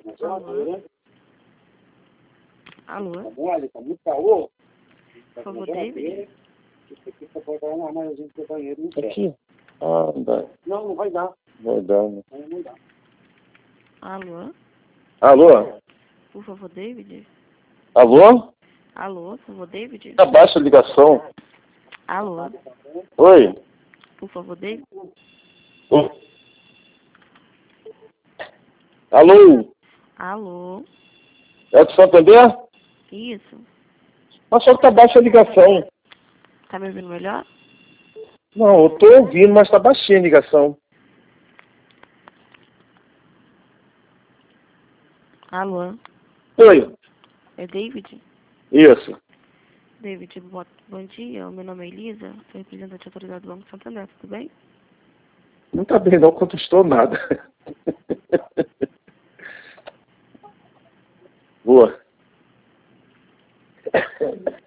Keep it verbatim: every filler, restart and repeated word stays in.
Alô? Alô? Por favor, David? Aqui. Ah, não dá. Não, não vai dar. Vai dar, né? Não dá. Alô? Alô? Por favor, David? Alô? Alô? Por favor, David? Tá baixa a ligação. Alô? Oi? Por favor, David? Oi? Alô? Alô? É do Santander? Isso. Mas só que tá baixa a ligação. Tá me ouvindo melhor? Não, eu tô ouvindo, mas tá baixinha a ligação. Alô? Oi? É David? Isso. David, bo- bom dia. Meu nome é Elisa. Sou representante autorizado do Banco Santander. Tudo bem? Não tá bem, não contestou nada. Boa.